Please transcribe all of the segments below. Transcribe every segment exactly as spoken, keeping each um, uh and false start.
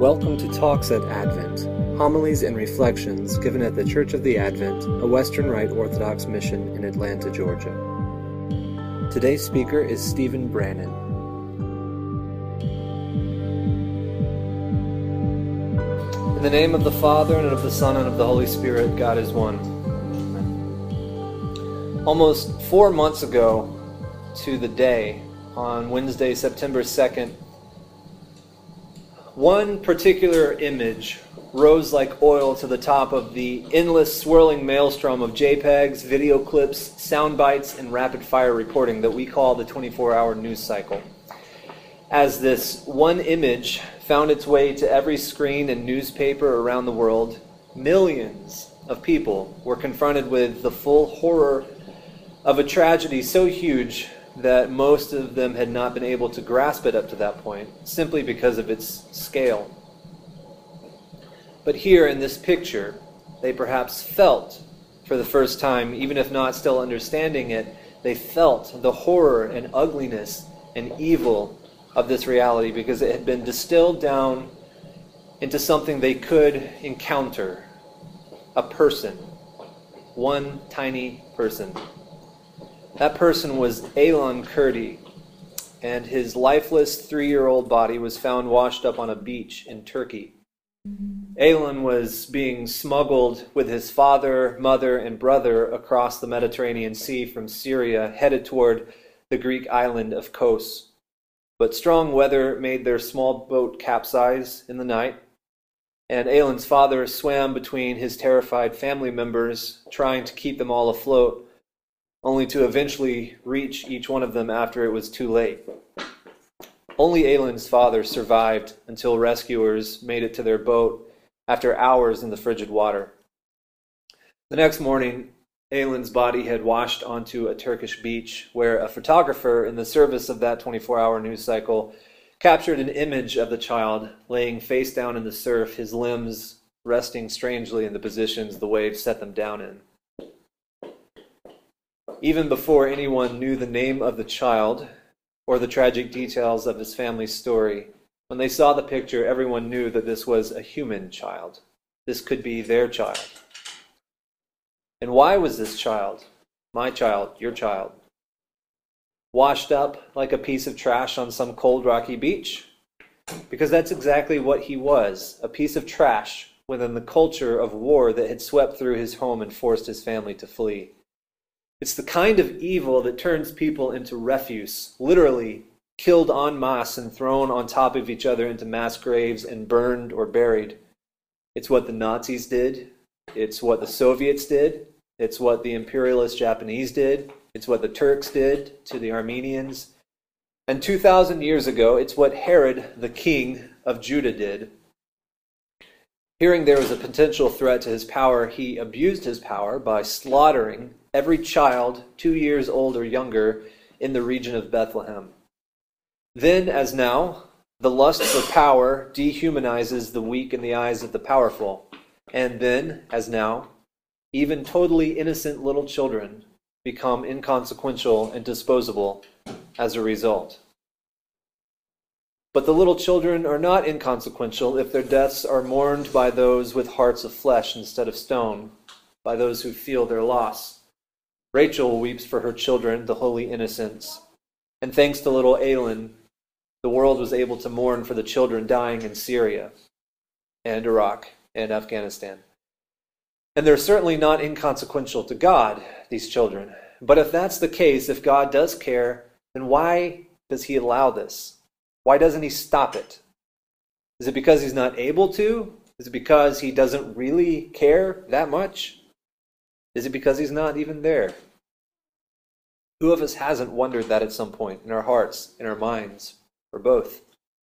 Welcome to Talks at Advent, homilies and reflections given at the Church of the Advent, a Western Rite Orthodox mission in Atlanta, Georgia. Today's speaker is Stephen Brannan. In the name of the Father, and of the Son, and of the Holy Spirit, God is one. Amen. Almost four months ago to the day, on Wednesday, September second, one particular image rose like oil to the top of the endless swirling maelstrom of JPEGs, video clips, sound bites, and rapid-fire reporting that we call the twenty-four hour news cycle. As this one image found its way to every screen and newspaper around the world, millions of people were confronted with the full horror of a tragedy so huge that most of them had not been able to grasp it up to that point, simply because of its scale. But here in this picture, they perhaps felt for the first time, even if not still understanding it, they felt the horror and ugliness and evil of this reality because it had been distilled down into something they could encounter. A person. One tiny person. That person was Aylan Kurdi, and his lifeless three-year-old body was found washed up on a beach in Turkey. Aylan was being smuggled with his father, mother, and brother across the Mediterranean Sea from Syria, headed toward the Greek island of Kos. But strong weather made their small boat capsize in the night, and Aylan's father swam between his terrified family members, trying to keep them all afloat, only to eventually reach each one of them after it was too late. Only Aylan's father survived until rescuers made it to their boat after hours in the frigid water. The next morning, Aylan's body had washed onto a Turkish beach where a photographer in the service of that twenty-four hour news cycle captured an image of the child laying face down in the surf, his limbs resting strangely in the positions the waves set them down in. Even before anyone knew the name of the child or the tragic details of his family's story, when they saw the picture, everyone knew that this was a human child. This could be their child. And why was this child, my child, your child, washed up like a piece of trash on some cold, rocky beach? Because that's exactly what he was, a piece of trash within the culture of war that had swept through his home and forced his family to flee. It's the kind of evil that turns people into refuse, literally killed en masse and thrown on top of each other into mass graves and burned or buried. It's what the Nazis did. It's what the Soviets did. It's what the imperialist Japanese did. It's what the Turks did to the Armenians. And two thousand years ago, it's what Herod, the king of Judah, did. Hearing there was a potential threat to his power, he abused his power by slaughtering every child two years old or younger in the region of Bethlehem. Then, as now, the lust for power dehumanizes the weak in the eyes of the powerful. And then, as now, even totally innocent little children become inconsequential and disposable as a result. But the little children are not inconsequential if their deaths are mourned by those with hearts of flesh instead of stone, by those who feel their loss. Rachel weeps for her children, the holy innocents. And thanks to little Aylan, the world was able to mourn for the children dying in Syria and Iraq and Afghanistan. And they're certainly not inconsequential to God, these children. But if that's the case, if God does care, then why does he allow this? Why doesn't he stop it? Is it because he's not able to? Is it because he doesn't really care that much? Is it because he's not even there? Who of us hasn't wondered that at some point in our hearts, in our minds, or both?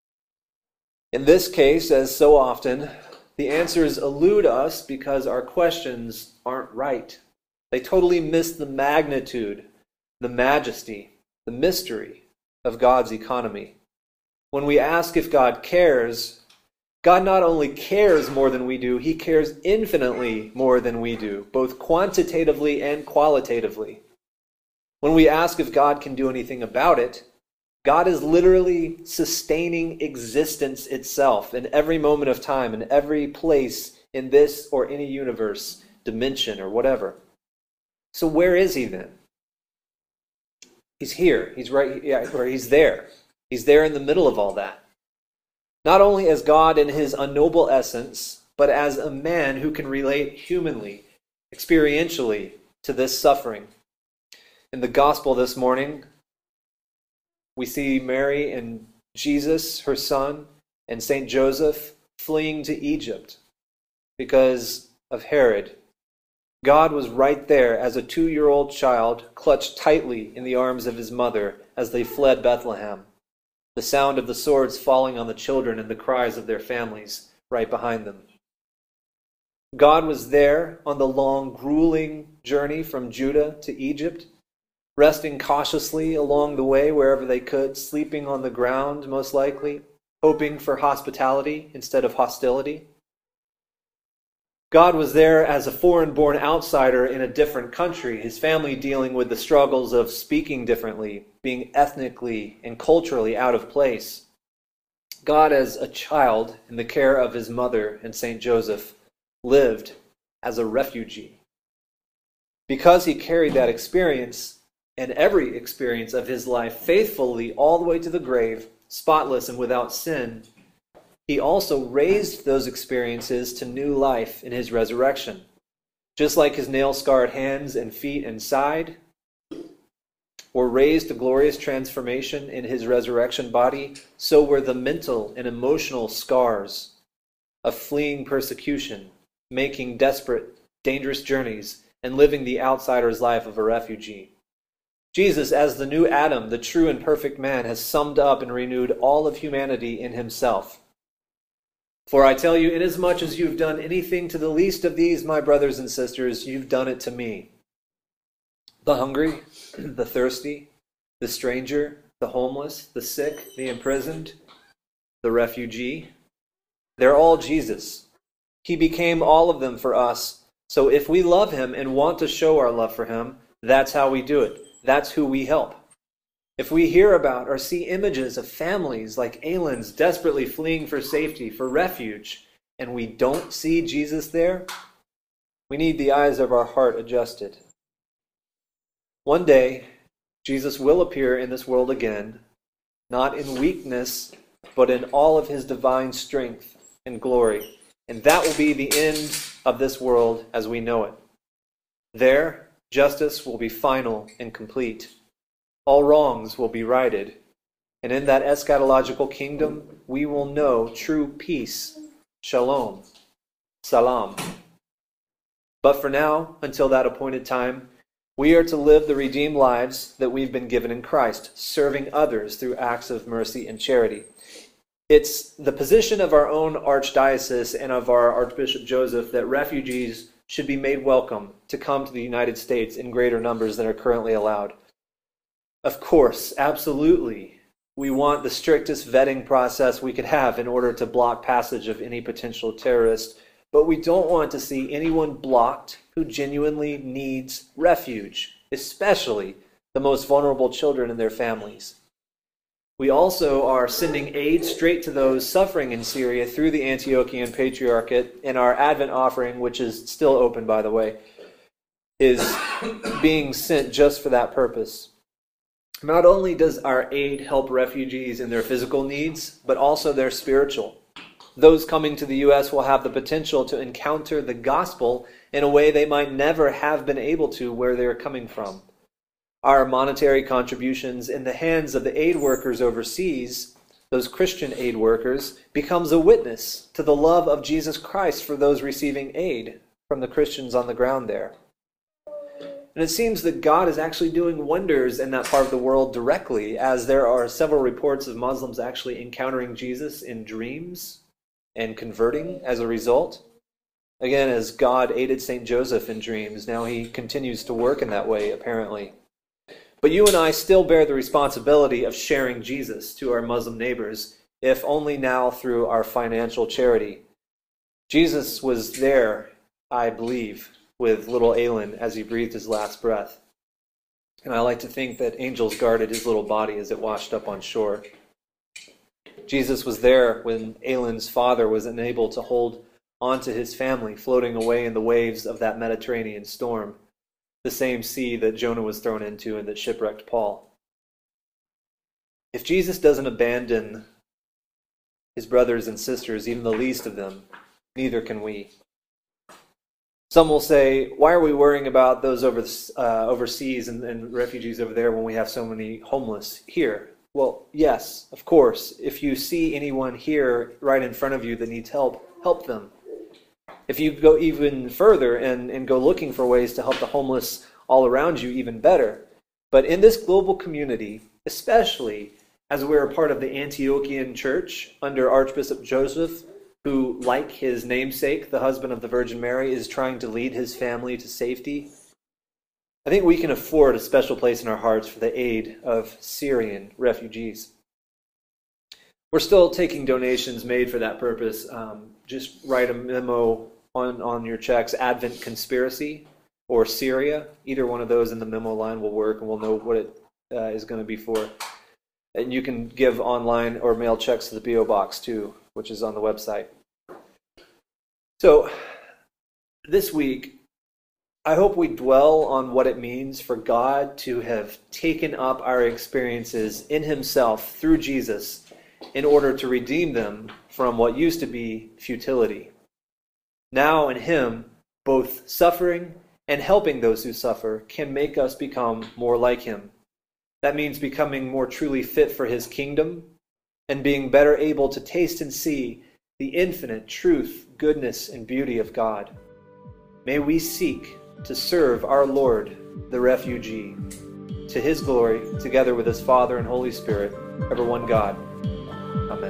In this case, as so often, the answers elude us because our questions aren't right. They totally miss the magnitude, the majesty, the mystery of God's economy. When we ask if God cares, God not only cares more than we do, he cares infinitely more than we do, both quantitatively and qualitatively. When we ask if God can do anything about it, God is literally sustaining existence itself in every moment of time, in every place in this or any universe, dimension, or whatever. So where is he then? He's here. He's right, yeah, or he's there. He's there in the middle of all that. Not only as God in his unknowable essence, but as a man who can relate humanly, experientially to this suffering. In the gospel this morning, we see Mary and Jesus, her son, and Saint Joseph fleeing to Egypt because of Herod. God was right there as a two-year-old child, clutched tightly in the arms of his mother as they fled Bethlehem. The sound of the swords falling on the children and the cries of their families right behind them. God was there on the long, grueling journey from Judah to Egypt, resting cautiously along the way wherever they could, sleeping on the ground most likely, hoping for hospitality instead of hostility. God was there as a foreign-born outsider in a different country, his family dealing with the struggles of speaking differently, being ethnically and culturally out of place. God as a child in the care of his mother and Saint Joseph lived as a refugee. Because he carried that experience and every experience of his life faithfully all the way to the grave, spotless and without sin, he also raised those experiences to new life in his resurrection. Just like his nail-scarred hands and feet and side were raised to glorious transformation in his resurrection body, so were the mental and emotional scars of fleeing persecution, making desperate, dangerous journeys, and living the outsider's life of a refugee. Jesus, as the new Adam, the true and perfect man, has summed up and renewed all of humanity in himself. For I tell you, inasmuch as you've done anything to the least of these, my brothers and sisters, you've done it to me. The hungry, the thirsty, the stranger, the homeless, the sick, the imprisoned, the refugee, they're all Jesus. He became all of them for us. So if we love him and want to show our love for him, that's how we do it. That's who we help. If we hear about or see images of families like Aylin's desperately fleeing for safety, for refuge, and we don't see Jesus there, we need the eyes of our heart adjusted. One day, Jesus will appear in this world again, not in weakness, but in all of his divine strength and glory. And that will be the end of this world as we know it. There, justice will be final and complete. All wrongs will be righted. And in that eschatological kingdom, we will know true peace. Shalom. Salam. But for now, until that appointed time, we are to live the redeemed lives that we've been given in Christ, serving others through acts of mercy and charity. It's the position of our own archdiocese and of our Archbishop Joseph that refugees should be made welcome to come to the United States in greater numbers than are currently allowed. Of course, absolutely, we want the strictest vetting process we could have in order to block passage of any potential terrorist, but we don't want to see anyone blocked who genuinely needs refuge, especially the most vulnerable children and their families. We also are sending aid straight to those suffering in Syria through the Antiochian Patriarchate, and our Advent offering, which is still open, by the way, is being sent just for that purpose. Not only does our aid help refugees in their physical needs, but also their spiritual. Those coming to the U S will have the potential to encounter the gospel in a way they might never have been able to where they're coming from. Our monetary contributions in the hands of the aid workers overseas, those Christian aid workers, becomes a witness to the love of Jesus Christ for those receiving aid from the Christians on the ground there. And it seems that God is actually doing wonders in that part of the world directly, as there are several reports of Muslims actually encountering Jesus in dreams and converting as a result. Again, as God aided Saint Joseph in dreams, now he continues to work in that way, apparently. But you and I still bear the responsibility of sharing Jesus to our Muslim neighbors, if only now through our financial charity. Jesus was there, I believe, with little Aylin as he breathed his last breath. And I like to think that angels guarded his little body as it washed up on shore. Jesus was there when Aelin's father was unable to hold onto his family, floating away in the waves of that Mediterranean storm, the same sea that Jonah was thrown into and that shipwrecked Paul. If Jesus doesn't abandon his brothers and sisters, even the least of them, neither can we. Some will say, why are we worrying about those over, uh, overseas and, and refugees over there when we have so many homeless here? Well, yes, of course. If you see anyone here right in front of you that needs help, help them. If you go even further and, and go looking for ways to help the homeless all around you, even better. But in this global community, especially as we're a part of the Antiochian church under Archbishop Joseph, who, like his namesake, the husband of the Virgin Mary, is trying to lead his family to safety, I think we can afford a special place in our hearts for the aid of Syrian refugees. We're still taking donations made for that purpose. Um, just write a memo on, on your checks, Advent Conspiracy or Syria. Either one of those in the memo line will work, and we'll know what it uh, is going to be for. And you can give online or mail checks to the P O box too, which is on the website. So this week, I hope we dwell on what it means for God to have taken up our experiences in himself through Jesus in order to redeem them from what used to be futility. Now in him, both suffering and helping those who suffer can make us become more like him. That means becoming more truly fit for his kingdom and being better able to taste and see the infinite truth, goodness, and beauty of God. May we seek to serve our Lord, the refugee, to his glory, together with his Father and Holy Spirit, ever one God. Amen.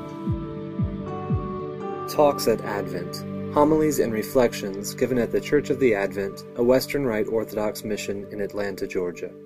Talks at Advent. Homilies and reflections given at the Church of the Advent, a Western Rite Orthodox mission in Atlanta, Georgia.